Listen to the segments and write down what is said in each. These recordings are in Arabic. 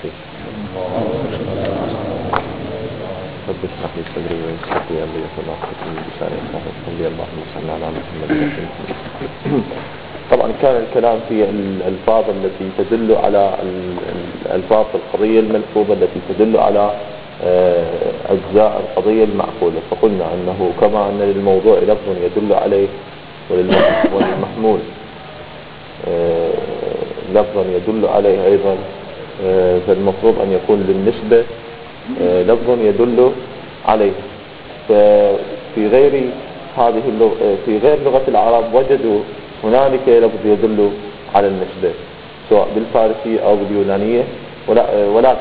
فيه. رب اشرح لي صدري ويسر لي امري واحلل عقدة من لساني يفقهوا قولي. اللهم صل على محمد. طبعا كان الكلام في الألفاظ التي تدل على الألفاظ القضية الملفوظة التي تدل على أجزاء القضية المعقولة، فقلنا أنه كما أن للموضوع لفظ يدل عليه وللمحمول لفظا يدل عليه أيضا، فالمفروض أن يكون للنسبة لفظ يدل عليه. ففي غير هذه اللغة، في غير لغة العرب وجدوا هنالك لفظ يدل على النسبة سواء بالفارسية أو باليونانية، ولكن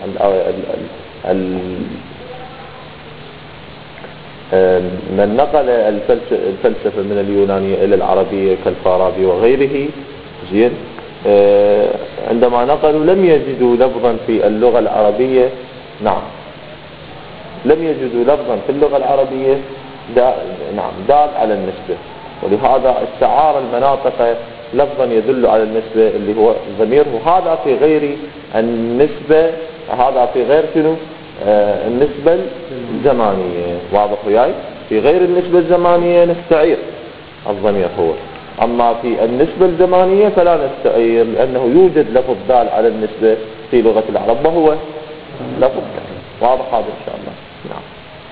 من نقل الفلسفة من اليونانية إلى العربية كالفارابي وغيره زين، عندما نقلوا لم يجدوا لفظا في اللغة العربية، نعم لم يجدوا لفظا في اللغة العربية دال على النسبة، ولهذا استعار المناطق لفظا يدل على النسبة اللي هو ضمير، وهذا في غير النسبة، هذا في غير شنو النسبة الزمانية. واضح وياي؟ في غير النسبة الزمانية نستعير الضمير هو، أما في النسبة الزمانية فلا نستعير، لأنه يوجد لفظ دال على النسبة في لغة العرب وهو لفظ. واضح هذا إن شاء الله؟ نعم.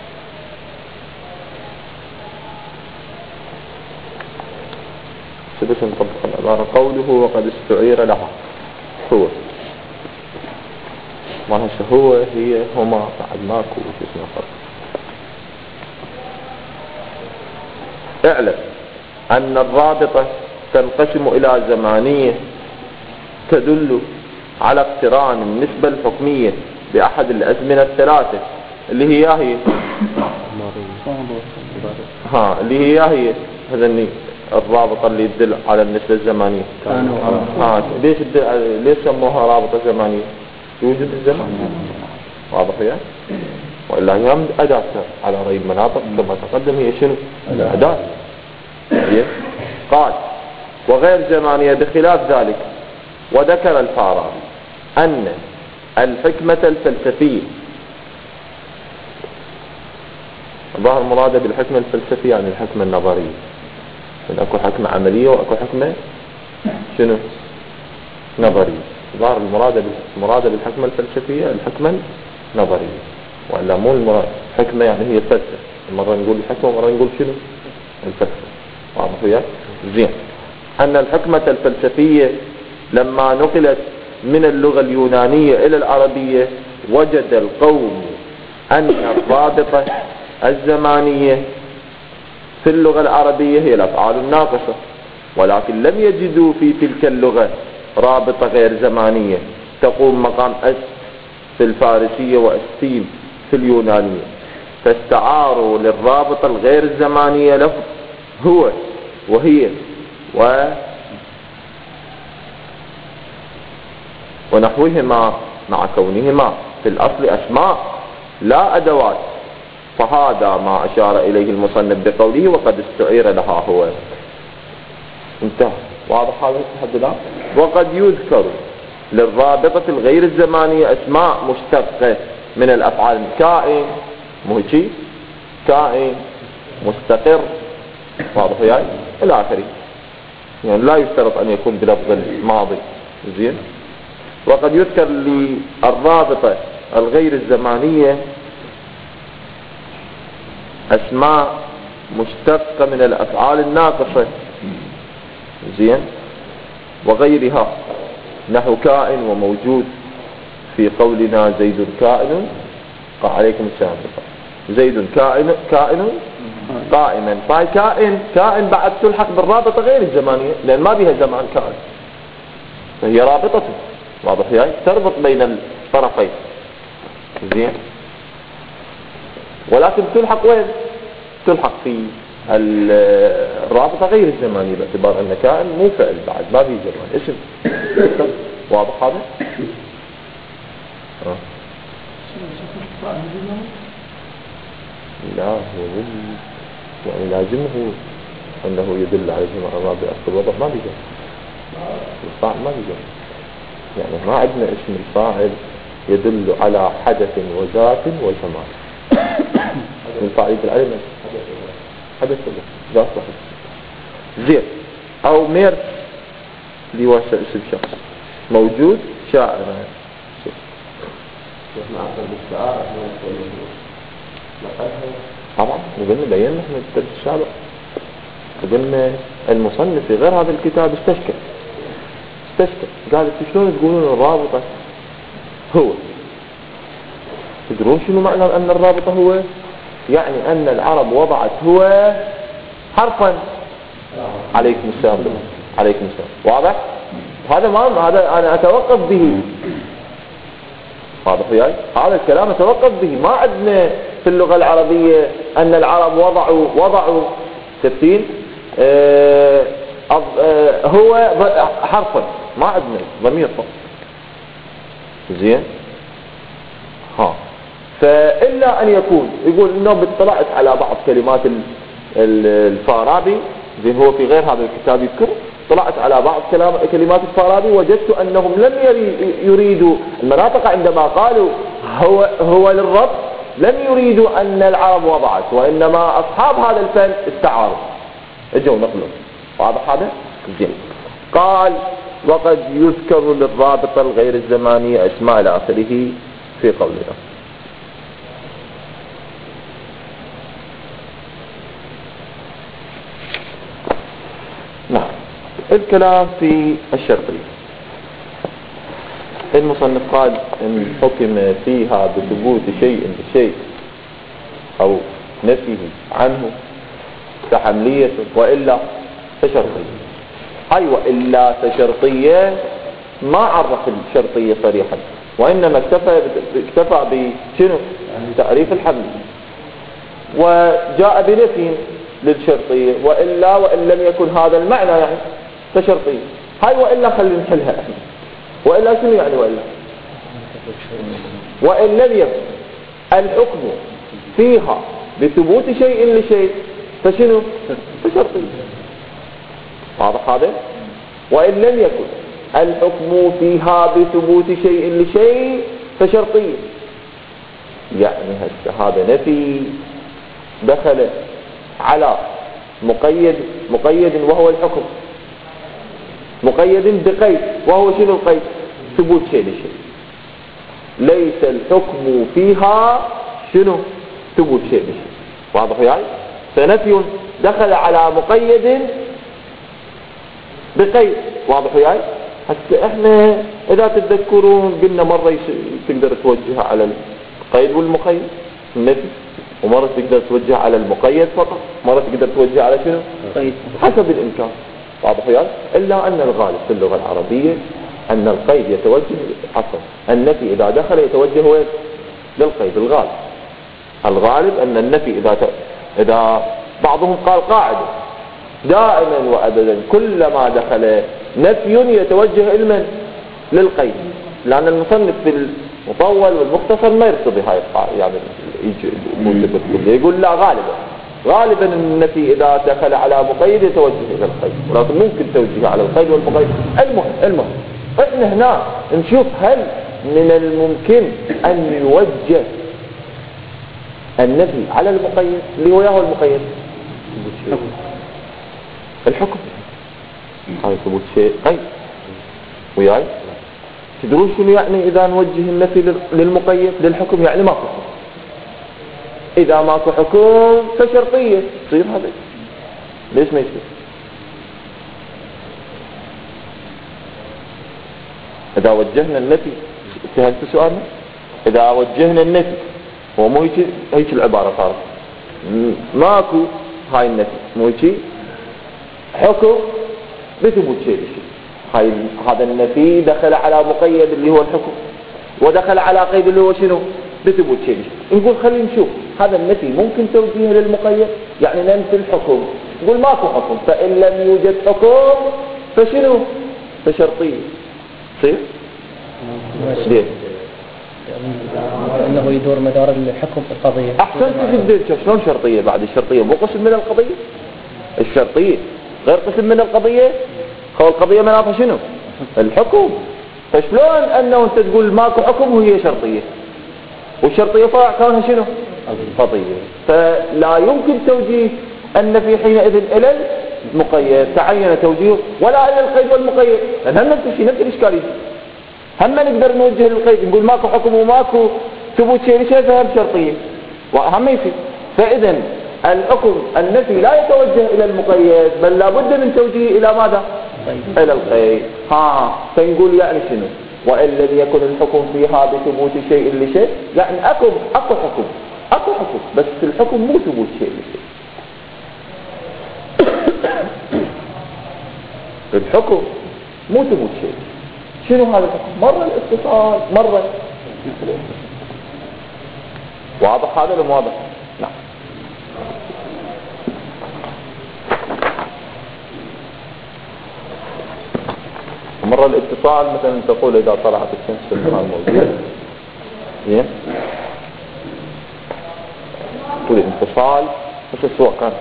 بس نطبق العبارة. قوله وقد استعير لها هو، ما هو هي هما بعد ماكو شو اسمه فرق. اعلم أن الرابطة تنقسم إلى زمانية تدل على اقتران النسبة الحكمية بأحد الأزمنة الثلاثة اللي هي اللي هي هذني الرابطة اللي تدل على النسبة الزمانية. ليش سموها رابطة زمانية؟ يوجد الزمان. واضح يا؟ وإلا هي أداة على رأي المناطق كما تقدم، هي شنو؟ أداة. قال وغير زمانية بخلاف ذلك. وذكر الفارابي أن الحكمة الفلسفية، ظاهر مراده بالحكمة الفلسفية يعني الحكمة النظرية، اكو حكمة عملية واكو حكمة شنو نظرية. ظاهر المراد بالحكمة الفلسفية الحكمة النظرية، وإلا مو المراد حكمة يعني هي الفلسفة. مرة نقول الحكمة ومرة نقول شنو الفلسفة. واضح وياك؟ زين. أن الحكمة الفلسفية لما نقلت من اللغة اليونانية إلى العربية وجد القوم أن الرابطة الزمانية في اللغة العربية هي الأفعال الناقصة، ولكن لم يجدوا في تلك اللغة رابطة غير زمانية تقوم مقام أس في الفارسية وأستيم في اليونانية، فاستعاروا للرابطة الغير الزمانية لفظ هو وهي ونحوهما، مع كونهما في الأصل أسماء لا أدوات، فهذا ما أشار إليه المصنف بقوله وقد استعير لها هو. انتهى. واضح هذا لحد الآن؟ وقد يذكر للرابطة الغير الزمانية أسماء مشتقة من الأفعال، كائن مهجي، كائن مستقر، واضح يعني إلى آخره، يعني لا يشترط أن يكون بلفظ الماضي. زين. وقد يذكر للرابطة الغير الزمانية أسماء مشتقة من الأفعال الناقصة، زين، وغيرها، نحو كائن وموجود في قولنا زيد كائن عليكم السلام، زيد كائن قائما، فهي كائن بعد تلحق بالرابطة غير الزمانية لأن ما بها زمان كائن، فهي رابطة. واضح يعني تربط بين الطرفين. زين. ولكن تلحق وين؟ تلحق في الرابطة غير الزمانية باعتبار أن كائن مو فعل بعد ما في زمان، اسم. واضح هذا؟ لا هو يعني لازمه أنه يدل على جمع الرابع أصل الوضع ما بيجي الفاعل ما بيجي، يعني ما عندنا اسم الفاعل يدل على حدث وذات وزمان. من فائدة العلم حدث ذات وحدث. زين. أو مير اللي هو اسم شخص موجود شاعر. طبعا قلنا بينا احنا التدريس السابق، قلنا المصنف في غير هذا الكتاب استشكل قال شلون تقولون الرابطة هو؟ تدرون شنو معنى أن الرابطة هو؟ يعني أن العرب وضعت هو حرفا. عليكم السلام. واضح؟ هذا أنا أتوقف به. واضح وياي؟ هذا الكلام أتوقف به. ما عندنا في اللغة العربية أن العرب وضعوا تبتين هو حرفا، ما عندنا ضمير فقط. زين. فإلا أن يكون يقول إنه اطلعت على بعض كلمات الفارابي. زين. هو في غير هذا الكتاب يذكر طلعت على بعض كلمات الفارابي، وجدت أنهم لم يريدوا المناطق عندما قالوا هو للرب، لم يريدوا أن العرب وضعت، وإنما أصحاب هذا الفن استعاروا اجوا نقلوا. واضح هذا؟ زين. قال وقد يذكر للرابطة الغير الزمانية اسماء إلى آخره في قولنا. نعم. الكلام في الشرطية. المصنف قال إن حكم فيها بثبوت شيء بشيء أو نفيه عنه كحملية وإلا فشرطية. أي وإلا فشرطية ما عرف الشرطية صريحا، وإنما اكتفى بشنو تعريف الحملية، وجاء بنفي للشرطية وإلا وإن لم يكن هذا المعنى يعني فشرطية. هاي وإلا خلينا نحلها احنا. وإلا شنو يعني وإلا؟ وإن لم يكن الحكم فيها بثبوت شيء لشيء فشنو؟ فشرطية. واضح هذا؟ وإن لم يكن الحكم فيها بثبوت شيء لشيء فشرطية. يعني هذا نفي دخل على مقيد وهو الحكم، مقيد بقيد وهو شنو القيد؟ ثبوت شيء لشيء. ليس الحكم فيها شنو؟ ثبوت شيء لشيء. واضح يعني؟ فنفي دخل على مقيد بقيد. واضح يعني؟ حتى احنا اذا تتذكرون قلنا مرة تقدر توجهها على القيد والمقيد النفي، ومرة تقدر توجه على المقيد فقط، مرة تقدر توجه على شنو؟ قيد حسب الإمكان. واضح يعني؟ إلا أن الغالب في اللغة العربية أن القيد يتوجه النفي إذا دخل يتوجه وين؟ للقيد. الغالب أن النفي إذا بعضهم قال قاعدة دائما وأبدا كلما دخل نفي يتوجه إلمن؟ للقيد، لأن المصنف في المطول والمختصر ما يرتضي هاي القاعدة، يعني يقول لا غالبا النفي إذا دخل على مقيد يتوجه إلى القيد، ولكن ممكن توجيه على القيد والمقيد. المهم احنا هنا نشوف هل من الممكن أن يوجه النفي على المقيد اللي هو ياهو المقيد الحكم. هذا ثبوت شيء قيد وياي. تدرون شنو يعني إذا نوجه النفي للمقيد للحكم؟ يعني ماكو حكم. إذا ماكو حكم فشرطية تصير هذا. ليش ما يصير؟ إذا وجهنا النفي، انتهت سؤالنا، إذا وجهنا النفي هو مو هيك العبارة صارت ماكو هاي النفي، مو هيك حكم بثبوت شيء. هذا النفي دخل على مقيد اللي هو الحكم، ودخل على قيد اللي هو شنو؟ بثبوت شيء. نقول خلينا نشوف هذا النفي ممكن توجيه للمقيد، يعني ننفي الحكم، نقول ماكو حكم، فإن لم يوجد حكم فشنو؟ فشرطية. صير؟ ليه؟ انه يدور مدار الحكم في القضية. احسنت جدا. شلون شرطية؟ بعد الشرطية مو قسم من القضية. الشرطية غير قسم من القضية. هو القضية مناطها شنو؟ الحكم. فشلون انه انت تقول ماكو حكم وهي شرطية، والشرطية فرع كونها شنو؟ قضية. فلا يمكن توجيه ان في حينئذ الى المقيد تعين توجيهه ولا الى القيد والمقيد، لان هم نفس الشيء، نفس الاشكالية. هم نقدر نوجه للقيد نقول ماكو حكم وماكو ثبوت شيء لشيء فهم شرطية وهم يفيد. فاذا الحكم النفي لا يتوجه الى المقيد بل لابد من توجيه الى ماذا؟ الى القيد. فنقول يعني شنو؟ وان لم يكن الحكم فيها بثبوت شيء لشيء، يعني اكو حكم بس الحكم مو ثبوت شيء لشيء. الحكم مو ثبوت شيء. شنو هذا الحكم؟ مرة الاتصال مرة واضح هذا ولا مو واضح؟ نعم. مرة الاتصال مثلا تقول إذا طلعت الشمس في المكان الموجود زين تقول انفصال مثل سواء كان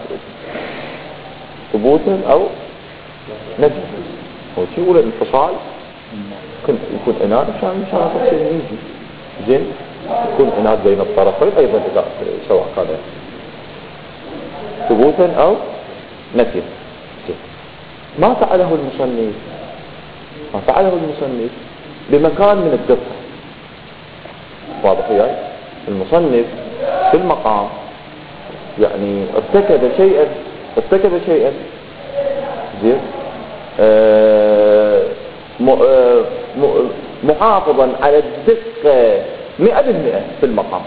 ثبوتا أو نفي. هو شيء يقول الانفصال يكون إناد عشان تفصيل يجي زين، يكون إناد بين الطرفين أيضا إذا سواء كان ثبوتا أو نفي. ما فعله المصنف بمكان من الدقة. واضح وياي؟ المصنف في المقام يعني ارتكب شيئا زين محافظا على الدقة 100% في المقام.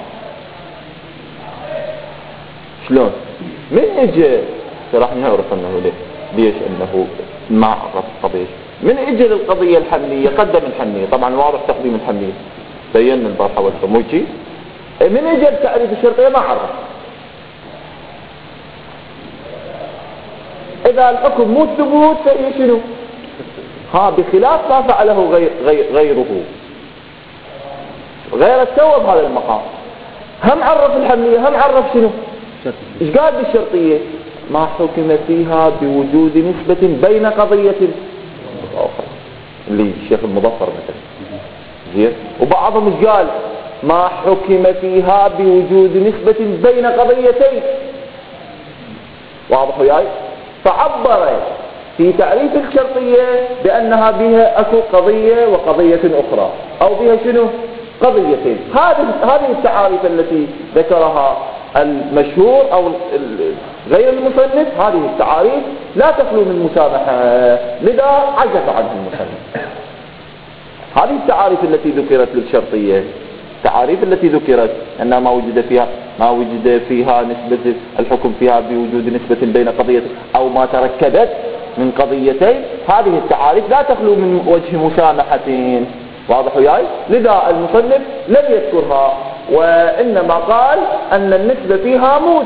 شلون؟ من اجى راح نعرف انه ليش انه ما عرف القضية. من اجى للقضية الحملية قدم الحملية، طبعا واضح تقديم الحملية بينا البارحة والفموجي. من اجى لتعريف الشرطية ما عرف. اذا الحكم مو ثبوت فهي شنو؟ بخلاف ما فعله غيره غير السوى بهذا المقام. هم عرف الحملية هم عرف شنو؟ ايش قال بالشرطية؟ ما حكم فيها بوجود نسبة بين قضية أخرى اللي الشيخ المظفر مثلا زين. وبعضهم ايش قال؟ ما حكم فيها بوجود نسبة بين قضيتين. واضح وياي؟ فعبر في تعريف الشرطية بأنها بها أكو قضية وقضية أخرى أو بها شنو؟ قضيتين. هذه التعاريف التي ذكرها المشهور أو غير المصنف، هذه التعاريف لا تخلو من مسامحة، لذا عجز عنها المصنف. هذه التعاريف التي ذكرت للشرطية، التعاريف التي ذكرت أنها ما وجد فيها نسبة الحكم فيها بوجود نسبة بين قضية أو ما تركبت من قضيتين، هذه التعاريف لا تخلو من وجه مسامحة. واضح وياي؟ لذا المصنف لم يذكرها وإنما قال أن النسبة فيها مو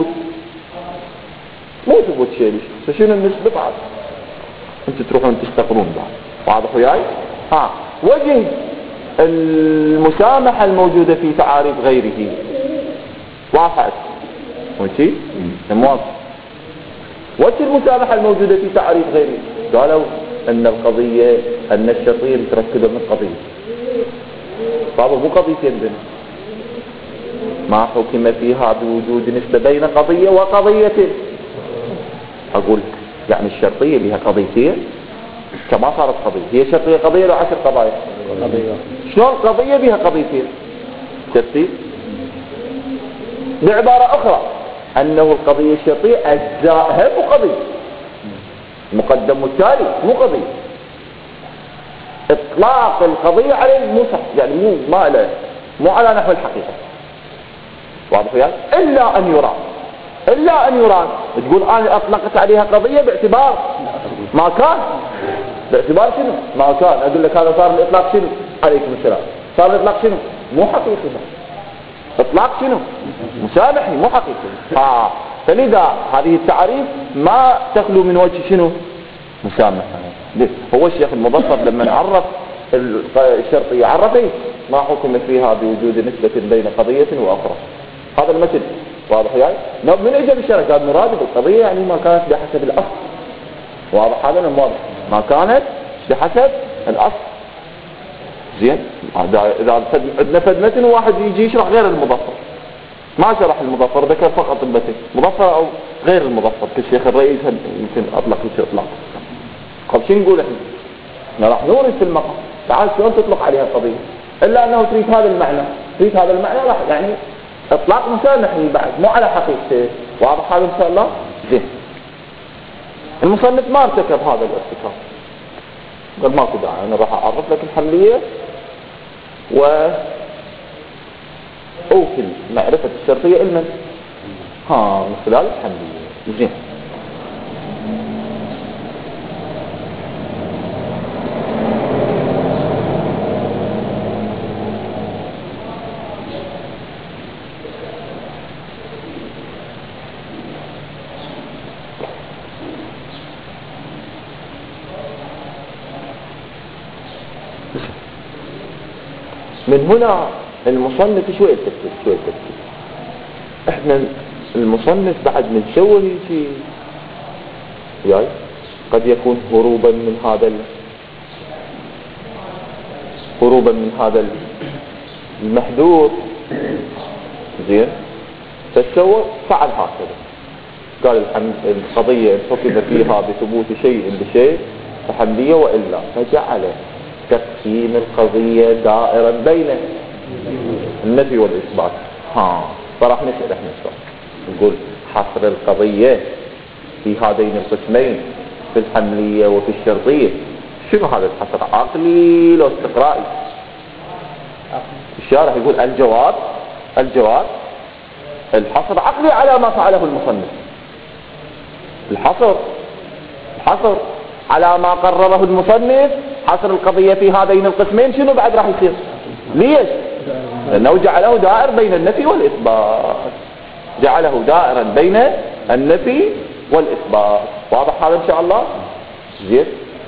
ثبوت شيء. فشنو النسبة بعد؟ انتوا تروحون تستقرون بعد. واضح وياي؟ وجه المسامحة الموجودة في تعاريف غيره واحد ماشي موافق. وجه المسامحة الموجودة في تعاريف غيره قالوا أن القضية أن الشرطية متركبة من قضية. طبعا مو قضيتين بين. ما حكم فيها بوجود نسبة بين قضية وقضيتين. أقول يعني الشرطية لها قضيتين كما صارت قضية. هي شرطية قضية لو 10 قضايا قضية. شلون قضية بها قضيتين؟ ترتيب. بعبارة أخرى أنه القضية الشرطية أجزائها مو قضية، مقدم والتالي مو قضية. إطلاق القضية عليه مو صح، يعني مو على نحو الحقيقة. واضح وياك؟ إلا أن يراد تقول أنا أطلقت عليها قضية باعتبار ما كان. باعتبار شنو؟ ما كان. أقول لك هذا صار الإطلاق شنو؟ عليكم السلام. صار الإطلاق شنو؟ مو حقيقي. إطلاق شنو؟ مسامحي مو حقيقي. فلذا هذه التعريف ما تخلو من وجه شنو؟ مسامحة. هو الشيخ المظفر لما عرف الشرطية عرف ما حكم فيها بوجود نسبة بين قضية وأخرى. هذا المثل. واضح يعني؟ من اجى بالشرع قال مراد بالقضية يعني ما كانت بحسب الأصل. واضح هذا؟ واضح ما كانت بحسب الأصل. زين إذا عندنا فد متن واحد يجي يشرح غير المظفر، ما شرح المظفر، ذكر فقط المتن مظفر أو غير المظفر كالشيخ الرئيس يمكن أطلق إطلاق. طب شو نقول إحنا راح نورد في المقام، تعال شلون تطلق عليها القضية إلا أنه تريد هذا المعنى، تريد هذا المعنى راح يعني إطلاق مسامحني بعد مو على حقيقته. واضح هذا إن شاء الله؟ زين. المصنف ما ارتكب هذا الارتكاب، قال ماكو داعي أنا راح أعرف لك الحملية وأوكل معرفة الشرطية علما من خلال الحملية. زين. من هنا المصنف شوية تفكير احنا المصنف بعد من شوه شيء يعني قد يكون هروبا من هذا المحذور. زين. فالشوه فعل هكذا، قال القضية حكم فيها بثبوت شيء بشيء فحملية وإلا، فجعل تقسيم القضية دائرا بين النفي والإثبات. فراح نسأل احنا السؤال نقول حصر القضية في هذين القسمين في الحملية وفي الشرطية شنو هذا الحصر؟ عقلي لو استقرائي؟ الشارح يقول الجواب الحصر عقلي على ما فعله المصنف. الحصر على ما قرره المصنف، حصر القضية في هذين القسمين شنو بعد راح يصير؟ ليش؟ لأنه جعله دائر بين النفي والإثبات، جعله دائرا بين النفي والإثبات. واضح هذا إن شاء الله؟ زين.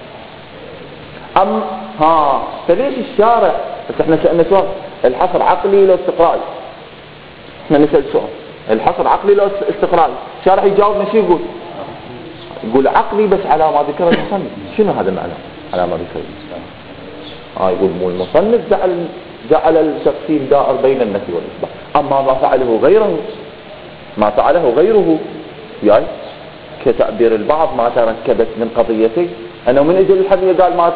فليش الشارع بس احنا سألنا سؤال الحصر عقلي لو استقرائي؟ احنا نسأل سؤال الحصر عقلي لو استقرائي، الشارع يجاوبنا شو يقول عقلي بس على ما ذكر المصنف. شنو هذا معنى على ما ذكر؟ يقول مو المصنف جعل التقسيم دائر بين النفي والإثبات، أما ما فعله غيره يعني كتعبير البعض ما تركبت من قضيتين، أنه من أجل الحمية قال ما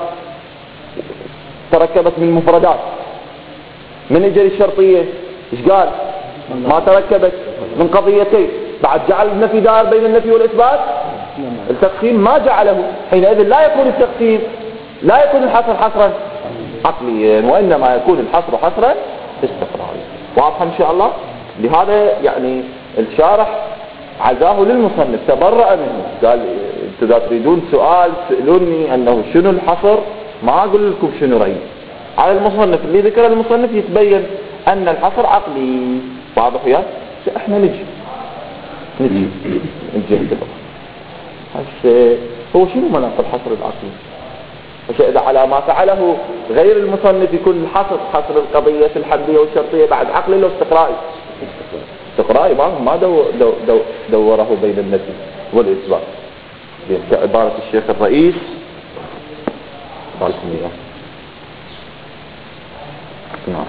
تركبت من مفردات، من أجل الشرطية إيش قال؟ ما تركبت من قضيتين، بعد جعل النفي دائر بين النفي والإثبات. التقسيم ما جعله، حينئذ لا يكون الحصر حصرا عقليا، وإنما يكون الحصر حصرا استقراريا. واضح إن شاء الله؟ لهذا يعني الشارح عزاه للمصنف، تبرأ منه، قال انتم اذا تريدون سؤال سألوني انه شنو الحصر ما اقول لكم شنو رأيي. على المصنف اللي ذكر المصنف يتبين ان الحصر عقلي. واضح يا؟ احنا نجي هسه هو شنو مناط الحصر العقلي؟ إذا على ما فعله غير المصنف يكون حصر القضية في الحملية والشرطية بعد عقلي لو استقرائي ما دوره بين النفي والإثبات. كعبارة الشيخ الرئيس قالكم إياه. نعم.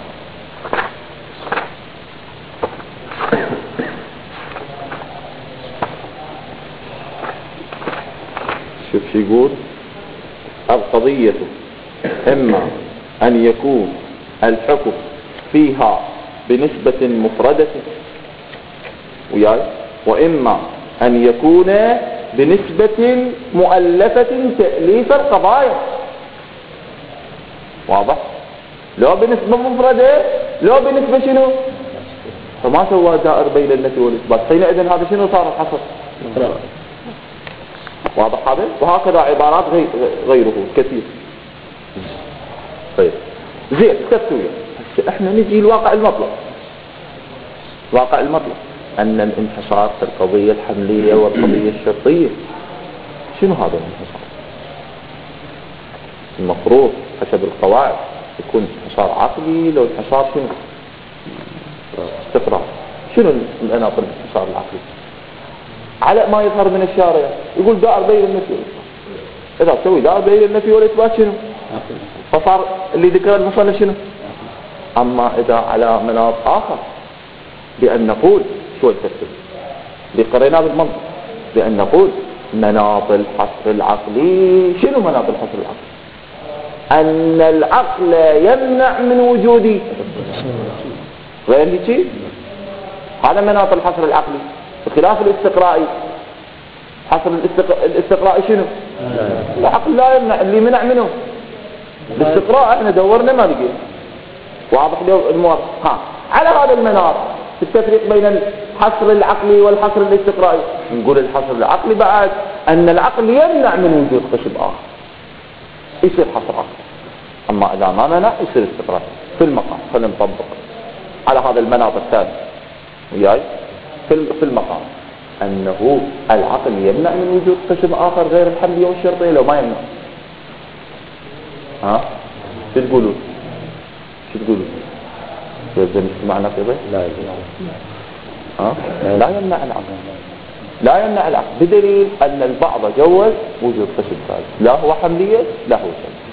شوف شو يقول: القضية إما أن يكون الحكم فيها بنسبة مفردة وإما أن يكون بنسبة مؤلفة تأليف القضايا. واضح؟ لو بنسبة مفردة لو بنسبة شنو؟ فما سوى دائر بين النفي والإثبات، حينئذ هذا شنو صار الحصر؟ واضح هذا؟ وهكذا عبارات غيره كثير. طيب زين تسوية. احنا نجي الواقع المطلق. واقع المطلق أن الانحصار في القضية الحملية والقضية الشرطية. شنو هذا الانحصار؟ المفروض حسب القواعد يكون انحصار عقلي، لو انحصار شنو؟ استقرار. شنو الاناط الانحصار العقلي؟ على ما يظهر من الشارع يقول دائر بين النفي والإثبات. إذا تسوي دائر بين النفي والإثبات شنو؟ فصار اللي ذكر المصنف شنو؟ أما إذا على مناط آخر بأن نقول شو التفسير اللي قريناه بالمنطق، بأن نقول مناط الحصر العقلي. شنو مناط الحصر العقلي؟ أن العقل يمنع من وجود غير هيك. هذا مناط الحصر العقلي بخلاف الاستقرائي. حصر الاستقرائي شنو؟ العقل لا يمنع، اللي منع منه الاستقراء. احنا دورنا ما لقينا. واضح له الموضوع. على هذا المناط التفريق بين الحصر العقلي والحصر الاستقرائي. نقول الحصر العقلي بعد أن العقل يمنع من وجود قشب آخر يصير حصر عقلي. أما إذا ما منع يصير استقرائي. في المقام خلينا نطبق على هذا المناط الثاني وياي في المقام أنه العقل يمنع من وجود قشب آخر غير الحملية والشرطية. لو ما يمنع شو تقولوا؟ يلزم معنا في ضيف؟ لا يمنع العقل، لا يمنع العقل، بدليل أن البعض جوز وجود قشب ثالث، لا هو حملية لا هو شرطية.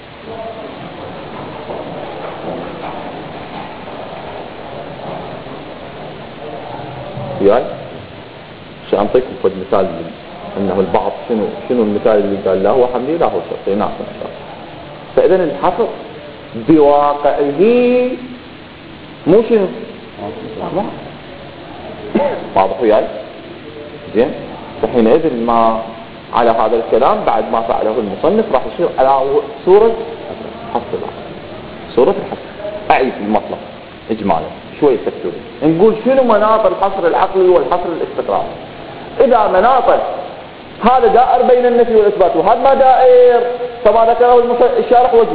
وياي سأعطيكم فد مثال أنه البعض شنو المثال اللي قال لا هو حملي لا هو شرطي. نعم. فإذا الحصر بواقعه مو شنو واضح وياي زين. فحينئذ ما على هذا الكلام بعد ما فعله المصنف راح يصير على صورة حصر العقل. صورة الحصر أعيد المطلب إجمالا شوي تكتب. نقول شنو مناط الحصر العقلي والحصر الاستقرائي. إذا مناطه هذا دائر بين النفي والإثبات وهذا ما دائر، فما ذكره الشارح وجه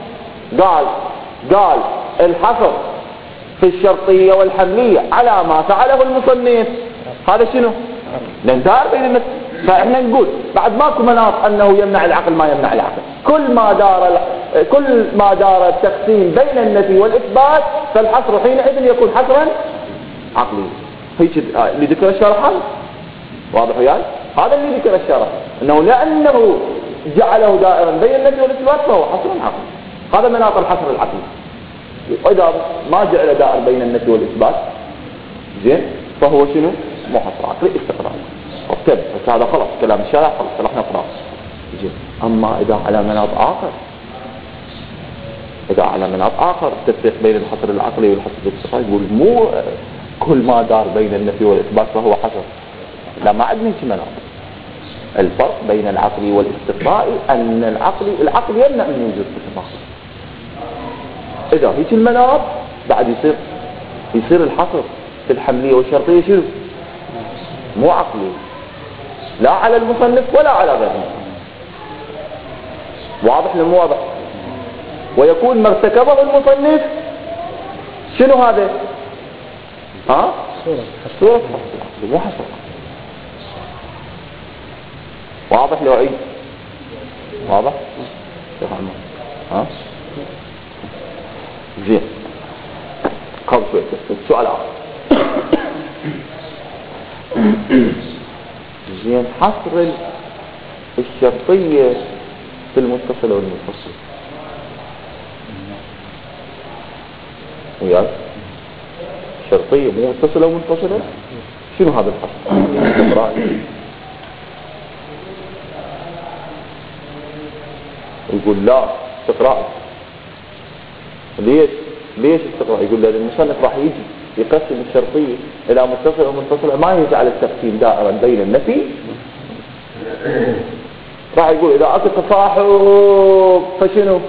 قال الحصر في الشرطية والحملية على ما فعله المصنف هذا شنو؟ لأن دائر بين النفي. فإحنا نقول بعد ماكو مناط أنه يمنع العقل ما يمنع العقل. كل ما دار التقسيم بين النفي والإثبات فالحصر حينئذ يكون حصرا عقليا. هيك اللي ذكر الشارح واضح وياي. هذا اللي ذكر الشارح أنه لأنه جعله دائرا بين النفي والإثبات فهو حصر عقلي. هذا مناط الحصر العقلي. وإذا ما جعل دائر بين النفي والإثبات زين فهو شنو؟ مو حصر عقلي استقرائي. طيب بس هذا خلاص كلام الشارع خلاص راح نقرأ. أما إذا على مناط آخر التفريق بين الحصر العقلي والحصر الاستقرائي يقول مو كل ما دار بين النفي والإثبات فهو حصر. لا ما عندنا شيء مناط. الفرق بين العقلي والاستقرائي أن العقل يمنع من وجود قشب آخر. إذا هيك المناط بعد يصير الحصر في الحملية والشرطية شنو؟ مو عقلي لا على المصنف ولا على غيره. واضح ولا مو واضح؟ ويكون ما ارتكبه المصنف شنو هذا؟ صورة حصر مو حصر. واضح لو عيد؟ واضح؟ زين قبل شوي السؤال آخر. زين حصر الشرطية في المتصل والمنفصل وياك شرطية مو متصلة ومنفصلة. شنو هذا الحصر؟ يقول لا استقراء. ليش استقراء؟ يقول لأن المصنف راح يجي يقسم الشرطية إلى متصل ومنفصل ما يجعل التقسيم دائرا بين النفي. راح يقول إذا أكو تصاحب فشنو؟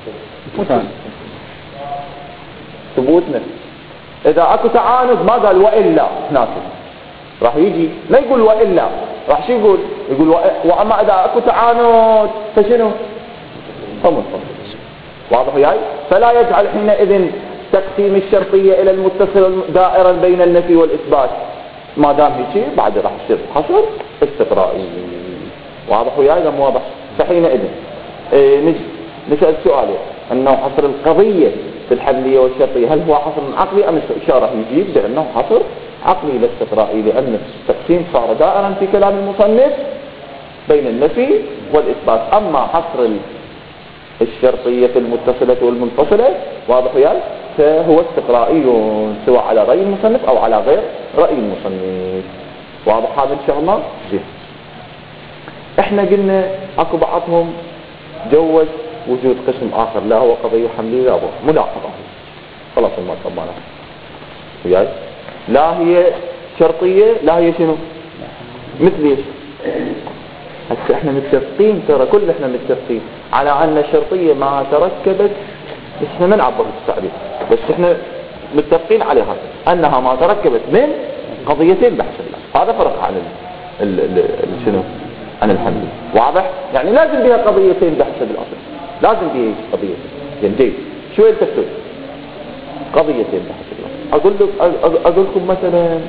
ثبوت نفي. إذا أكو تعاند ما قال وإلا ناسب. راح يجي ما يقول وإلا، راح شو يقول؟ يقول وأما إذا أكو تعاند فشنو؟ فمنفصل. واضح وياي؟ فلا يجعل حينئذ تقسيم الشرطية إلى المتصل دائرا بين النفي والإثبات. ما دام هيك بعد راح يصير حصر استقرائي. واضح وياي ولا مو واضح؟ فحينئذ نجي نسأل سؤال أنه حصر القضية في الحملية والشرطية هل هو حصر عقلي أم إشارة؟ يجيب بأنه حصر عقلي لا استقرائي، لأن التقسيم صار دائرا في كلام المصنف بين النفي والإثبات. أما حصر الشرطية في المتصلة والمنفصلة، واضح وياي؟ فهو استقرائي سواء على رأي المصنف أو على غير رأي المصنف. واضح هذا إن شاء الله؟ زين. احنا قلنا اكو بعضهم جوز وجود قسم آخر، لا هو قضية حملية لا هو ملاحظة، خلاص ما طبعنا وياي؟ لا هي شرطية لا هي شنو؟ مثل ايش؟ هسه احنا متفقين، ترى كل احنا متفقين على ان الشرطية ما تركبت، بس احنا ما نعبر بالتعريف، بس احنا متفقين عليها انها ما تركبت من قضيتين بحسب الله. هذا فرق عن شنو؟ عن الحمل. واضح؟ يعني لازم بها قضيتين بحسب الاصل، لازم بها قضيتين. يعني جيد شو التفسير؟ قضيتين بحسب الله. اقول لكم مثلا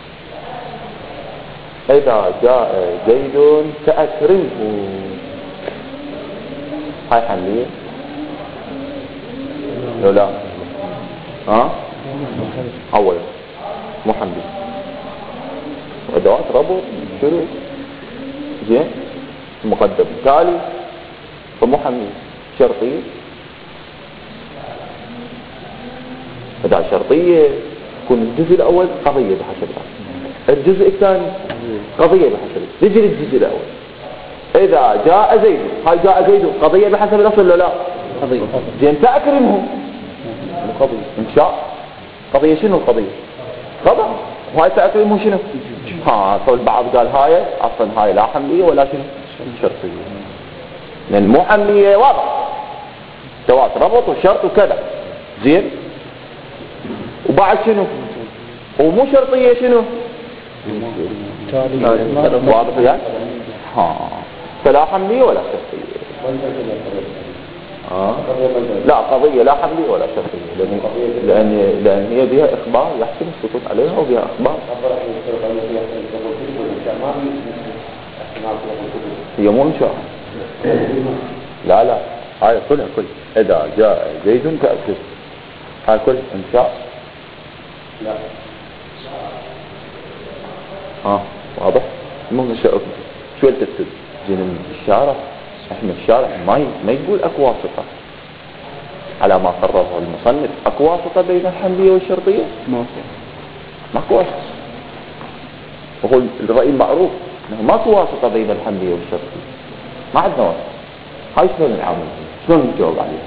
إذا جاء زيد فأكرمه، هاي حملية لو لا؟ ها؟ أولا مو حملية، أدوات ربط شروط زين مقدم تالي، فمو حملية شرطية. إذا شرطية يكون الجزء الأول قضية بحسب الله، الجزء الثاني قضية بحسب. نجي للجزء الأول، إذا جاء زيد، هاي جاء زيد قضية بحسب الأصل ولا لا؟ قضية. زين فأكرمه قضية إنشاء. قضية شنو القضية؟ خبر. وهاي فأكرمه شنو؟ فالبعض قال هاي أصلا هاي لا حملية ولا شنو؟ شرطية، لأن مو حملية واضح دوات ربط وشرط وكذا. زين وبعد شنو؟ ومو شرطية شنو؟ واضح يعني؟ فلا حملية ولا شرطية. لا قضية لا حملية ولا شرطية، لأن هي بها إخبار يحسن السكوت عليها، وبها إخبار هي مو إنشاء. لا هاي كلها كل إذا جاء زيد فأكرم، هاي كل إنشاء. لا واضح. المهم شو التفسير؟ زين الشارع، احنا الشارع ما يقول اكو واسطة على ما قرره المصنف. اكو واسطة بين الحملية والشرطية؟ ماكو واسطة. وهو الرأي المعروف انه ماكو واسطة بين الحملية والشرطية، ما عندنا واسطة. هاي شلون نعامل؟ شلون نجاوب عليها؟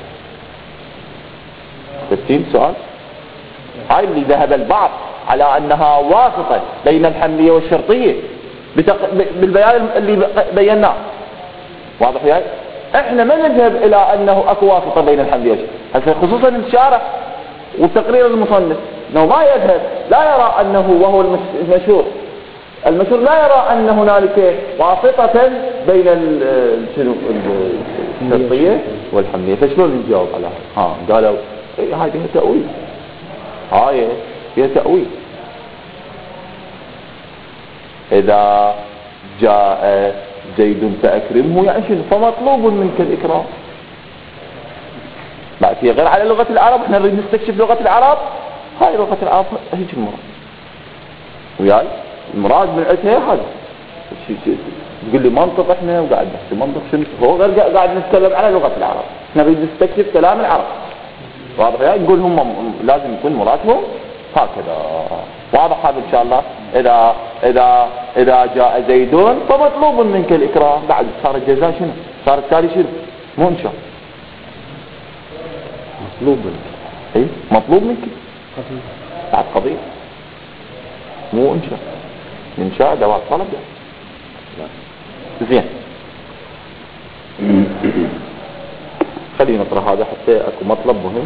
تفسير سؤال. هاي اللي ذهب البعض على أنها واسطة بين الحملية والشرطية بالبيان اللي بيناه. واضح يعني؟ احنا ما نذهب إلى أنه أكو واسطة بين الحملية والشرطية، خصوصا الشارع وتقرير المصنف انه ما يذهب، لا يرى أنه، وهو المشهور لا يرى أن هنالك واسطة بين الشرطية والحملية. فشلون نجاوب على قالوا هاي فيها تأويل، هاي فيها تأويل. إذا جاء زيد فأكرمه يعني شنو؟ فمطلوب منك الإكرام. بعد هي غير على لغة العرب، احنا نريد نستكشف لغة العرب. هاي لغة العرب هيك المراد وياي، المراد من عندها هذا. تقول لي منطق، احنا وقاعد نحكي منطق شنو؟ هو غير قاعد نتكلم على لغة العرب، احنا نريد نستكشف كلام العرب. واضح يعني؟ نقول هم لازم يكون مرادهم هكذا. واضح هذا ان شاء الله. اذا جاء زيدون فمطلوب منك الاكرام. بعد صار الجزاء شنو؟ صار التالي شنو؟ مو انشاء، مطلوب منك. اي مطلوب منك بعد قضية، مو انشاء. انشاء دوات طلب زين. خلينا نطرح هذا حتى اكو مطلب مهم.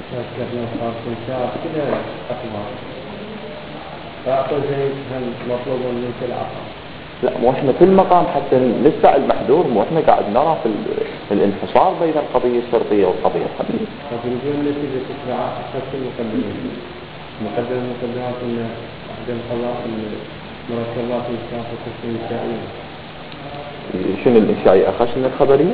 لا مو احنا في المقام حتى ندفع المحذور، مو احنا قاعد نرى في الانحصار بين القضية الشرطية والقضية الحملية. لكن اليوم نتيجة استدعاء حتى المقدمات ان احد القضاء المركبات الكافة الانشائية. شنو الانشائية؟ اخش من الخبرية؟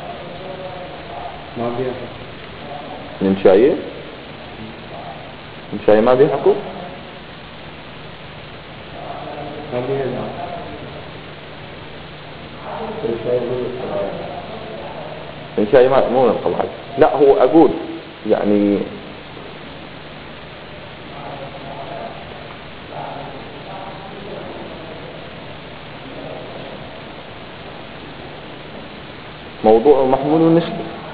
ما بيها الانشائية؟ الانشائية ما بيها حقوق؟ ما بيها لا. إنشائي مو من القواعد. لا هو أقول يعني موضوع محمول النسبة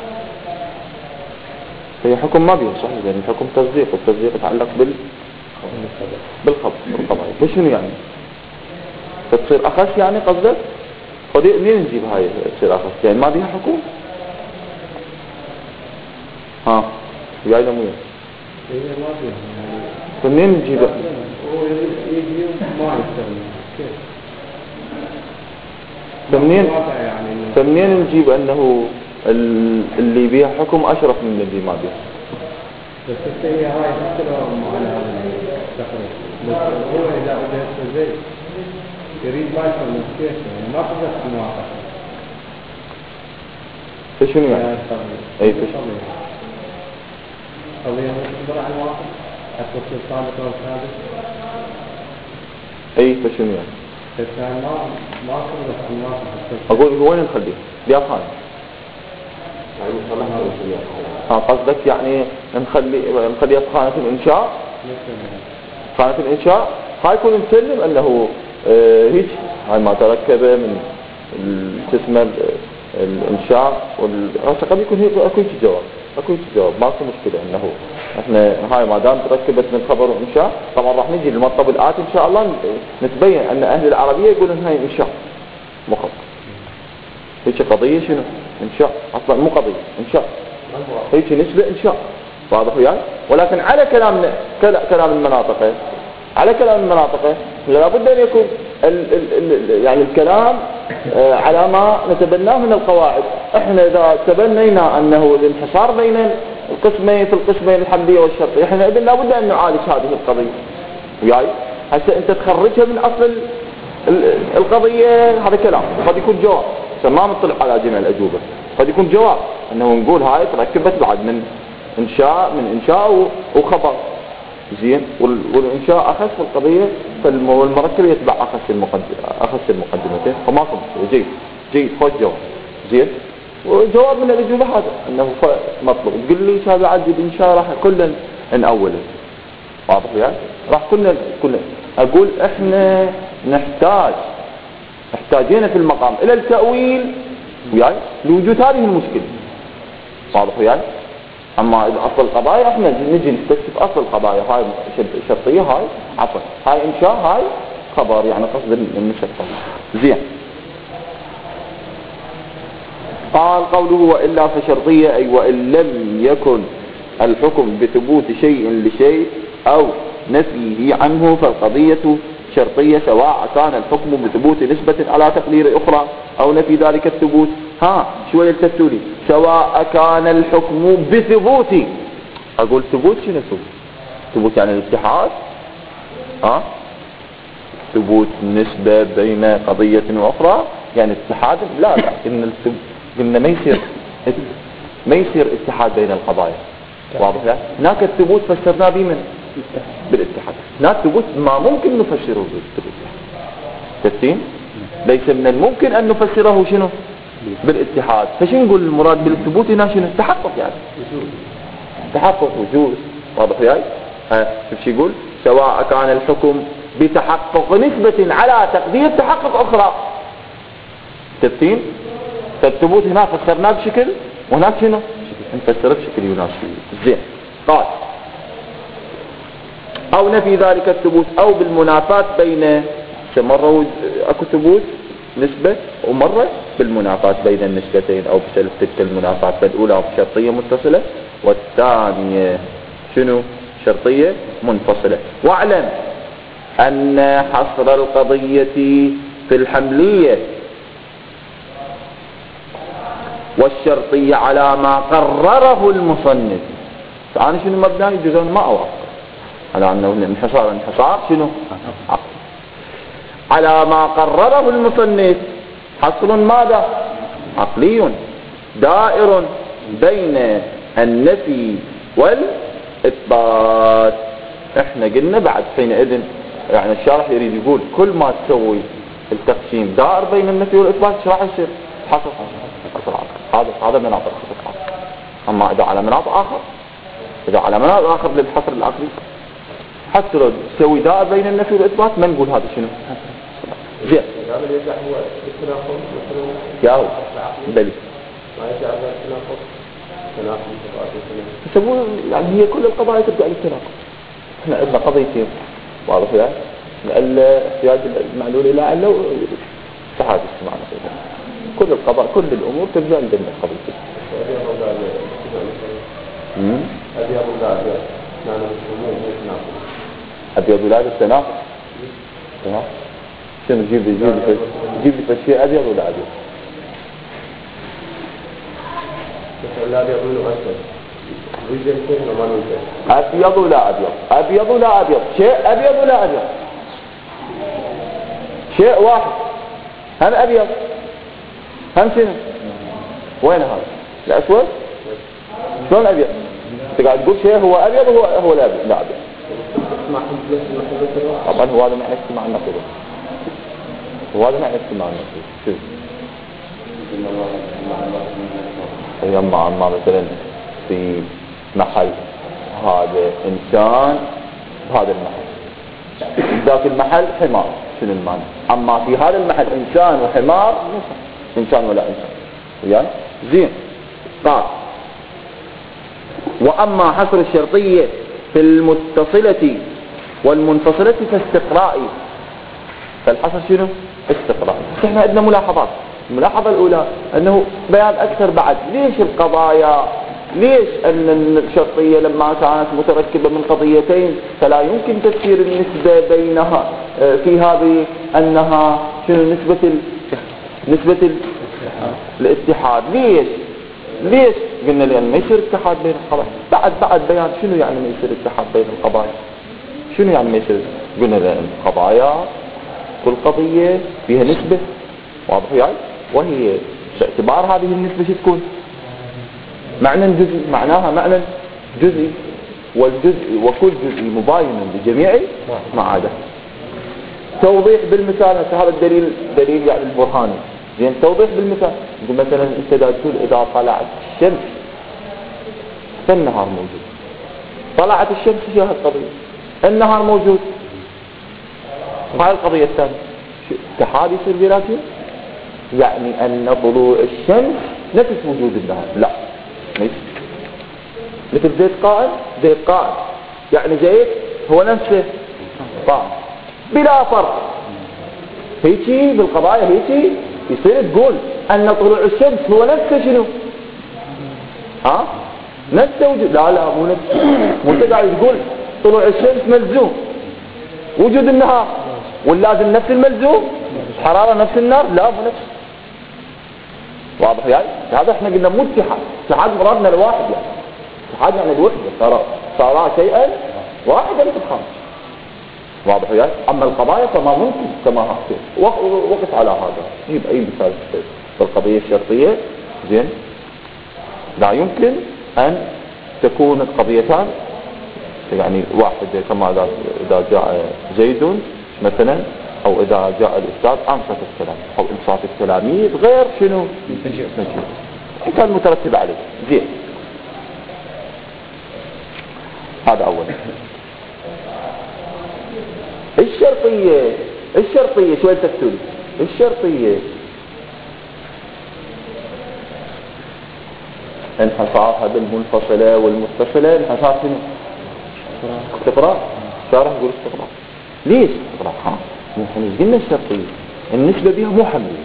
هي حكم ما بيه صحيح، يعني حكم تصديق، والتصديق يتعلق بالخبر فشنو يعني فتصير أخس يعني قصدك؟ منين نجيب هاي تصير أخس يعني ما بيها حكم؟ ها وياي لمو هي ما فيها يعني فمنين نجيبها؟ هو يجي ما يستغني كيف؟ فمنين نجيب أنه اللي بيها حكم أشرف من اللي ما بيها؟ بس هي هاي حتى لو ما على هذا التقرير، بس هو إذا أجهزت زي يريد ما يفهم كيف يعني ما قدرت المواقع. فشنو يعني؟ أي فشنو؟ قضية مصدرة عن المواقع حتى تصير صادق أو كاذب. أي فشنو يعني؟ كان ما قدرت المواقع. أقول وين نخليه؟ يا خان. قصدك يعني نخلي خانة الإنشاء. خانة الإنشاء هاي يكون نسلم أنه هيك هاي ما تركبه من اسمه الإنشاء قد يكون هيك أكو جواب ماكو مشكلة أنه احنا هاي ما دام تركبت من خبر وإنشاء. طبعا راح نجي للمطلب الآتي إن شاء الله نتبين أن أهل العربية يقولون هاي إنشاء مو خبر. هيك قضية شنو؟ إنشاء أصلا مو قضية إنشاء هيك نسبة إنشاء واضح وياي. ولكن على كلام المناطق لابد أن يكون يعني الكلام على ما نتبناه من القواعد. احنا إذا تبنينا أنه الانحصار بين القسمين في القسمين الحملية والشرطية احنا إذن لابد أن نعالج هذه القضية وياي. حتى أنت تخرجها من أصل القضية. هذا كلام قد يكون جواب ما نطلع على جميع الأجوبة. قد يكون جواب أنه نقول هاي تركبت بعد من إنشاء وخبر زين والإنشاء أخص القضية فالمركب يتبع أخص المقدمتين فما صمت جيد خوش جواب زين. وجواب من الأجوبة هذا أنه مطلوب. تقول لي هذا عدد إنشاء راح كلنا نأوله واضح يعني راح كلنا أقول إحنا محتاجين في المقام إلى التأويل وياي لوجود هذه المشكلة واضح وياي. أما إذا أصل القضايا إحنا نجي نستكشف أصل القضايا هاي شرطية هاي هاي إنشاء هاي خبر يعني قصد النشاء زين. قال قوله وإلا فشرطية أي وإن لم يكن الحكم بثبوت شيء لشيء أو نفيه عنه فالقضية شرطية سواء كان الحكم بثبوت نسبة على تقدير أخرى أو نفي ذلك الثبوت. شوية التسولي سواء كان الحكم بثبوت. أقول ثبوت شنو ثبوت يعني الاتحاد ثبوت نسبة بين قضية وأخرى يعني اتحاد لا قلنا ما يصير اتحاد بين القضايا واضح لا. هناك الثبوت فسرناه بمن بالاتحاد. هناك ثبوت ما ممكن نفسره بالاتحاد تفسير ليس من الممكن أن نفسره شنو بالاتحاد. فشو نقول المراد بالثبوت هنا شنو تحقق يعني تحقق وجود واضح وياي. شو يقول سواء كان الحكم بتحقق نسبة على تقدير تحقق أخرى تفسير. فالثبوت هنا فسرناه بشكل وهناك شنو نفسره بشكل يناسب زين. قال أو نفي ذلك الثبوت أو بالمنافاة بين مرة أكو ثبوت نسبة ومرة بالمنافاة بين النسبتين أو بسبب تلك المنافاة. فالأولى شرطية متصلة والثانية شنو شرطية منفصلة. واعلم أن حصر القضية في الحملية والشرطية على ما قرره المصنف. فأنا شنو مبنى يجوزون ما أوافق على أنه الانحصار شنو على ما قرره المصنف حصر ماذا عقلي دائر بين النفي والإثبات. احنا قلنا بعد حينئذ يعني الشارح يريد يقول كل ما تسوي التقسيم دائر بين النفي والإثبات شو راح يصير حصر عقلي. هذا مناط الخطأ. أما إذا على مناط آخر، إذا على مناط آخر للحصر العقلي، حتى لو تسوي دائرة بين النفي والإثبات ما نقول هذا شنو. زين. جاوب. دليل. يسمون يعني هي كل القضايا تبدأ بالتناقض. احنا عندنا قضيتين واضح يعني الاحتياج المعلول إلى علة وتحادث معنا كل القضاء كل الأمور تبدأ عندنا قضيتين. أبيض ولا التناقض. شنو جيب لي شيء أبيض ولا أبيض؟ لا يقول أسود ويجب كيف ما نوجد أبيض ولا أبيض أبيض ولا أبيض شيء أبيض ولا أبيض شيء واحد هم أبيض هم شنو وين هذا الأسود شلون أبيض أنت قاعد تقول شيء هو أبيض هو لا أبيض لا أبيض طبعا هو هذا ما يحكي مع النقيض هو هذا ما يحكي مع النقيض شوف أما مثلا في محل هذا إنسان بهذا المحل ذاك المحل حمار شنو المعنى أما في هذا المحل إنسان وحمار إنسان ولا إنسان يعني زين قال وأما حصر الشرطية في المتصلة والمنفصلة فاستقرائي فالحصر شنو استقرائي احنا عندنا ملاحظات الملاحظة الأولى أنه بيان أكثر بعد ليش القضايا ليش أن الشرطية لما كانت متركبة من قضيتين فلا يمكن تفسير النسبة بينها في هذه أنها شنو نسبة الاتحاد ليش قلنا لأن ما يصير اتحاد بين القضايا بعد بيان شنو يعني ما يصير اتحاد بين القضايا شنو يعني ما يصير قلنا لأن القضايا كل قضية فيها نسبة واضح يعني وهي باعتبار هذه النسبة شو تكون معنى جزئي معناها معنى جزئي والجزء وكل جزء مباين لجميع ما عدا توضيح بالمثال هذا دليل يعني البرهاني زين توضيح بالمثال يقول مثلا انت تقول اذا طلعت الشمس فالنهار موجود طلعت الشمس في هذه القضية النهار موجود هاي القضية الثانية اتحاد يصير بيناتهم يعني ان طلوع الشمس نفس وجود النهار لا مثل زيد قائم يعني زيد هو نفسه قائم بلا فرق هيجي بالقضايا هيجي يصير تقول ان طلوع الشمس هو نفسه شنو نفسه وجود لا مو نفسه مو انت قاعد تقول طلوع الشمس ملزوم وجود النهار واللازم نفس الملزوم حرارة نفس النار لا مو نفس واضح يعني هذا احنا قلنا مو اتحاد مرادنا الواحد يعني اتحاد يعني الوحدة صار شيئا واحدا في الخارج واضح يعني اما القضايا فما ممكن كما هكذا وقف على هذا جيب اي مثال في القضية الشرطية زين لا يمكن ان تكون القضيتان يعني واحد كما اذا جاء زيد مثلا او اذا جاء الاستاذ انصت الكلام او انصات التلاميذ غير شنو كان مترتب عليه زين هذا اول الشرطية شو تكتب الشرطية انحصارها بالمنفصلة والمتصلة انحصار شنو استقرار شارح يقول استقرار ليش استقرار احنا قلنا الشرطية النسبة بها مو حملية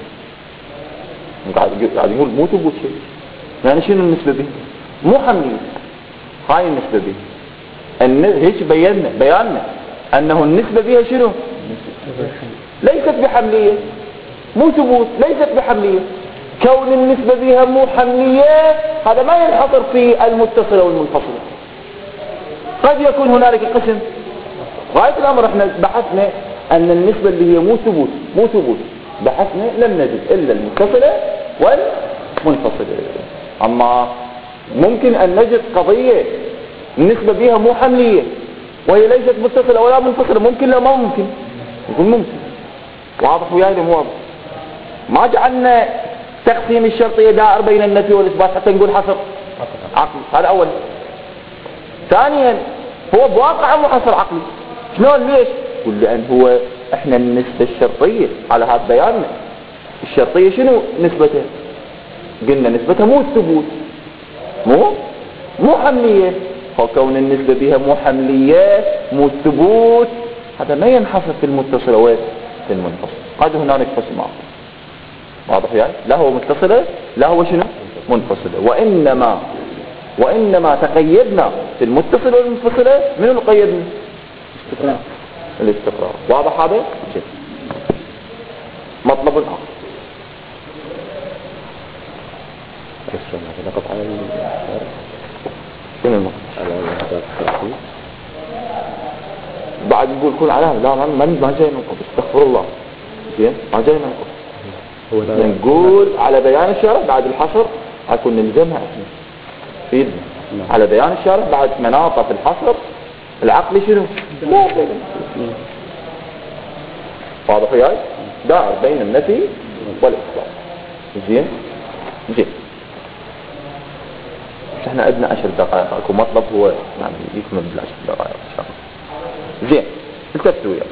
قاعد يقول مو ثبوت شيء يعني شنو النسبة بها مو حملية هاي النسبة بها هيك بياننا انه النسبة بها شنو ليست بحملية مو ثبوت ليست بحملية كون النسبة بها مو حملية هذا ما ينحصر في المتصلة والمنفصلة قد يكون هنالك قسم غاية الامر احنا بحثنا ان النسبة اللي هي مو ثبوت بحثنا لم نجد الا المتصلة والمنفصلة اما ممكن ان نجد قضية النسبة بها مو حملية وهي ليست متصلة ولا منفصلة ممكن لا ما ممكن يقول ممكن واضح وياي مو واضح ما جعلنا تقسيم الشرطية دائر بين النفي والإثبات حتى نقول حصر عقلي. هذا أولا. ثانيا هو بواقع مو حصر عقلي. شلون؟ ليش؟ قل لأن هو احنا النسبة الشرطية على هذا بياننا. الشرطية شنو نسبتها؟ قلنا نسبتها مو الثبوت، مو حملية. فكون النسبة بها مو حملية مو الثبوت، هذا ما ينحصر في المتصلة وين في المنفصل. قد هنالك قسم آخر. واضح يعني؟ لا هو متصلة لا هو شنو منفصلة. وإنما تقيدنا في المتصلة والمنفصلة. من اللي قيدنا؟ الاستقرار. واضح هذا؟ جيد. مطلب آخر بعد نقول كل علامة لا ما جاي ننقض. استغفر الله. زين ما جاي ننقض. نقول على بيان الشارع بعد الحصر أكون نلزمها احنا في يدنا. على بيان الشارع بعد مناطة في الحصر العقل شنو؟ واضح وياي؟ دائر بين النفي والإثبات. زين احنا عندنا 10 دقائق. اكو مطلب هو يعني يكمل بال10 دقائق ان شاء الله. زين التفتوا وياي.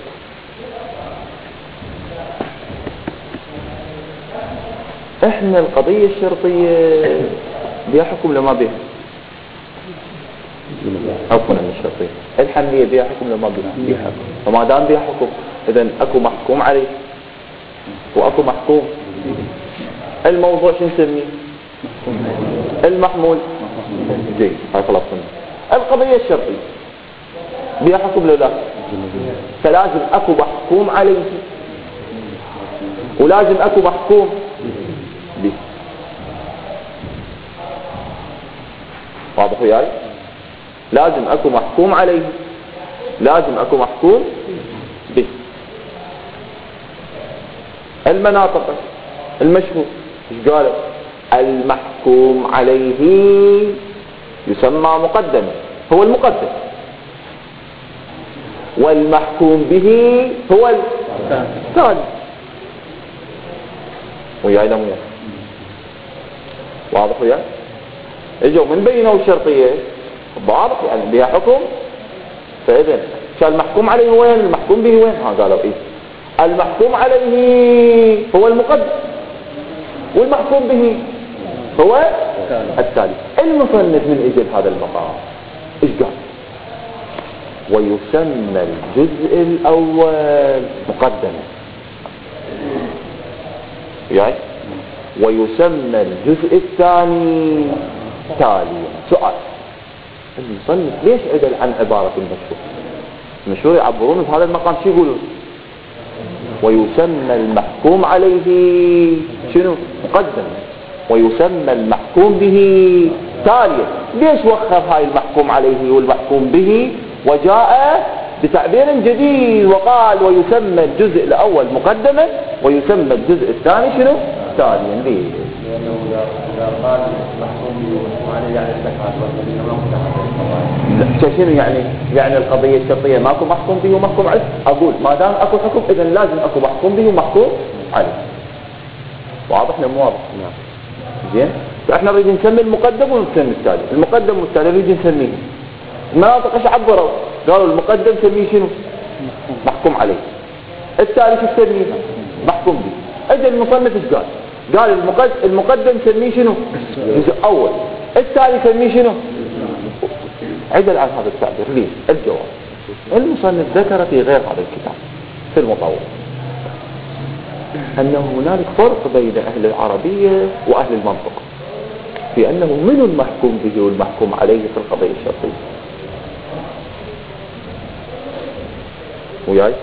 احنا القضية الشرطية بها حكم لما بها عفوا الشرطية. الحملية بها حكم لما بها حكم. وما دام بها حكم اذا اكو محكوم عليه واكو محكوم. الموضوع شو نسميه؟ المحمول. زين هاي خلصنا. القضية الشرطية بها حكم لا؟ فلازم اكو محكوم عليه ولازم اكو محكوم به. واضح وياي؟ لازم اكو محكوم عليه لازم اكو محكوم به. المناطق المشهور ايش قالوا؟ المحكوم عليه يسمى مقدما هو المقدم، والمحكوم به هو الثاني. وياي لا وياي؟ واضح وياي؟ اجوا من بينه الشرطية واضح يعني بها حكم. فاذا كان المحكوم عليه وين؟ المحكوم به وين؟ قالوا ايه المحكوم عليه هو المقدم والمحكوم به هو الثالث. المصنف من اجل هذا المقام ايش قال؟ ويسمى الجزء الاول مقدما يعني ويسمى الجزء الثاني تاليا. سؤال المصنف ليش عدل عن عبارة المشهور يعبرون بهذا المقام شو يقولون؟ ويسمى المحكوم عليه شنو؟ مقدما ويسمى المحكوم به تاليا. ليش وخر هاي المحكوم عليه والمحكوم به وجاء بتعبير جديد وقال ويسمى الجزء الأول مقدما ويسمى الجزء الثاني شنو؟ تاليا. ليه؟ لأنه إذا قال محكوم به ومحكوم عليه يعني الزكاة شنو يعني القضية الشرطية ماكو محكوم به ومحكوم عليه. أقول ما دام أكو حكم إذن لازم أكو محكوم به ومحكوم عليه. واضح ولا مو واضح؟ نعم. زين فإحنا نريد نسمي المقدم ونسمي التالي. المقدم والتالي نريد نسميه. المناطق ايش عبروا؟ قالوا المقدم سميه شنو؟ محكوم عليه. التالي شو تسميه؟ محكوم به. اجى المصنف ايش قال؟ قال المقدم سميه شنو؟ جزء اول. التالي سميه شنو؟ عدل عن هذا التعبير. ليه؟ الجواب المصنف ذكر في غير هذا الكتاب في المطور أنه هنالك فرق بين أهل العربية وأهل المنطق في أنه من المحكوم به والمحكوم عليه في القضية الشرطية. وياي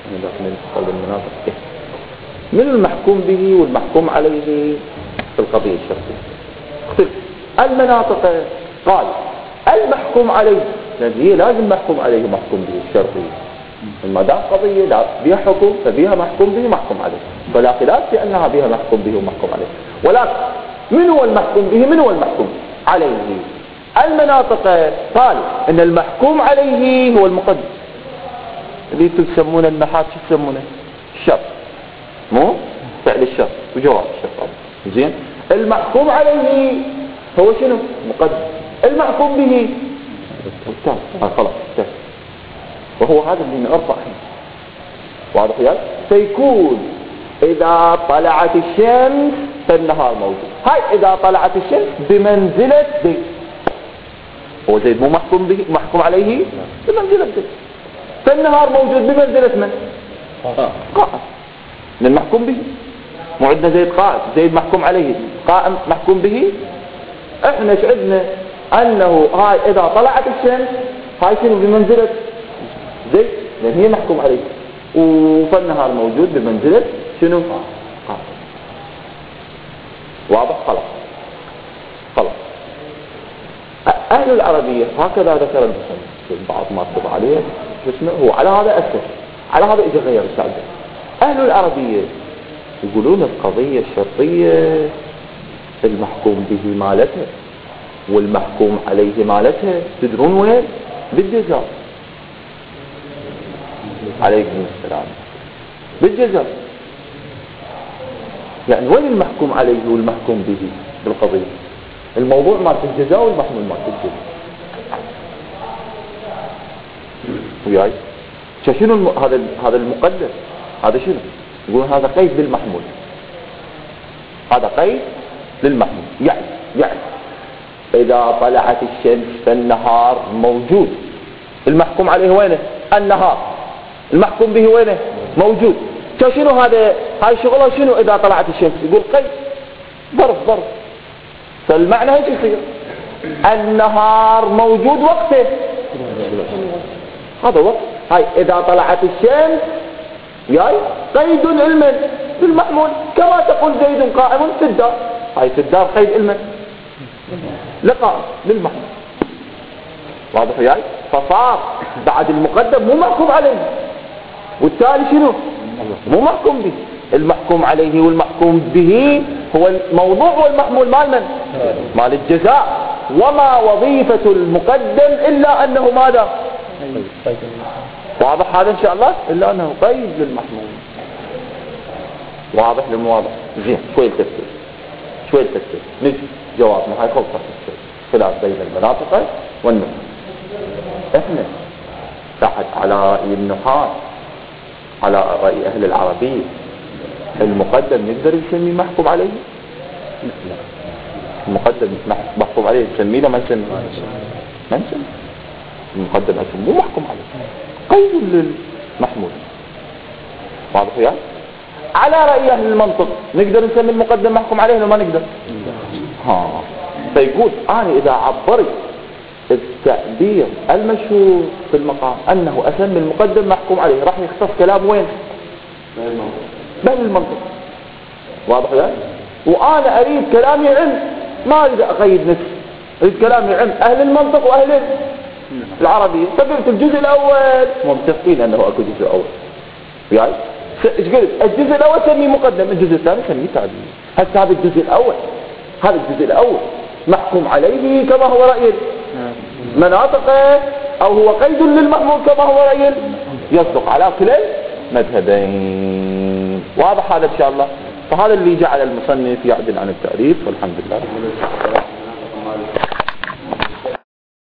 من المحكوم به والمحكوم عليه في القضية الشرطية اختلف. المناطق قال المحكوم عليه لأن هي لازم محكوم عليه ومحكوم به الشرطية. ما دام قضية لا بها حكم فبها محكوم به ومحكوم عليه فلا خلاف في أنها بها محكوم به ومحكوم عليه. ولكن من هو المحكوم به من هو المحكوم عليه؟ المناطق قال إن المحكوم عليه هو المقدم اللي تسمونه النحات شو تسمونه؟ الشرط مو فعل الشرط وجواب الشرط. زين. المحكوم عليه هو شنو؟ مقدم. المحكوم به الثاني. خلاص انتهى. وهو هذا اللي نعرفه الحين. واضح يا؟ سيكون إذا طلعت الشمس فالنهار موجود. هاي إذا طلعت الشمس بمنزلة زيد. هو زيد مو محكوم به، محكوم عليه بمنزلة زيد. فالنهار موجود بمنزلة من؟ قائم. من المحكوم به. مو عندنا زيد قائم، زيد محكوم عليه، قائم محكوم به. احنا ايش عندنا؟ انه هاي اذا طلعت الشمس هاي شنو بمنزلة زيد، لان هي محكوم عليه. فالنهار موجود بمنزلة شنو؟ قائم. واضح؟ خلاص. اهل العربية هكذا ذكر المصنف، بعض ما اكتب عليه اسمه هو على هذا اسس، على هذا اجى غير السعد. اهل العربية يقولون القضية الشرطية المحكوم به مالتها والمحكوم عليه مالتها، تدرون وين؟ بالجزاء. عليكم السلام. بالجزاء. يعني وين المحكوم عليه والمحكوم به بالقضية؟ الموضوع مال الجزاء والمحمول مال الجزاء. وياي شنو هذا المقدر؟ هذا شنو؟ يقولون هذا قيد للمحمول. هذا قيد للمحمول. يعني إذا طلعت الشمس فالنهار موجود. المحكوم عليه وينه؟ النهار. المحكوم به وينه؟ موجود. شنو هذا؟ هاي شغله شنو إذا طلعت الشمس؟ يقول قيد، ظرف. فالمعنى هيك يصير النهار موجود وقته. هذا وقت. هاي إذا طلعت الشمس ياي قيد علما بالمحمول، كما تقول زيد قائم في الدار. هاي في الدار قيد علما لقاء بالمحمول. واضح ياي؟ فصار بعد المقدم مو محكوم عليه، والتالي شنو؟ مو محكوم به. المحكوم عليه والمحكوم به هو الموضوع والمحمول مال من؟ مال الجزاء. وما وظيفة المقدم إلا أنه ماذا؟ واضح هذا إن شاء الله؟ إلا أنه قيد للمحمول. واضح للمواضح. زين. شوي التفسير نجي جوابنا. هاي خلصة التفسير. خلاف بين المناطق والنقط. احنا تحت على رأي النحاة، على رأي أهل العربية، المقدم نقدر نسميه محكوم عليه؟ لا. المقدم محكوم عليه نسميه لا ما نسميه؟ ما نسميه. المقدم مو محكوم عليه، قيد للمحمول. واضح يعني؟ على رأي أهل المنطق نقدر نسمي المقدم محكوم عليه ولا ما نقدر؟ فيقول أنا إذا عبرت التعبير المشهور في المقام أنه أسمي المقدم محكوم عليه، راح يختص كلام وين؟ بأهل المنطق. واضح يعني؟ وأنا أريد كلامي علم، ما أريد أقيد نفسي، أريد كلامي علم أهل المنطق وأهل العربية. فقلت الجزء الأول متفقين أنه أكو جزء أول. يعني ايش قلت؟ الجزء الأول سميه مقدم، الجزء الثاني سميه تعبير. هسه هذا الجزء الأول محكوم عليه كما هو رأي المناطق، أو هو قيد للمحمول كما هو رأي يصدق على كلا المذهبين. واضح هذا إن شاء الله. فهذا اللي جعل المصنف يعدل عن التعريف، والحمد لله.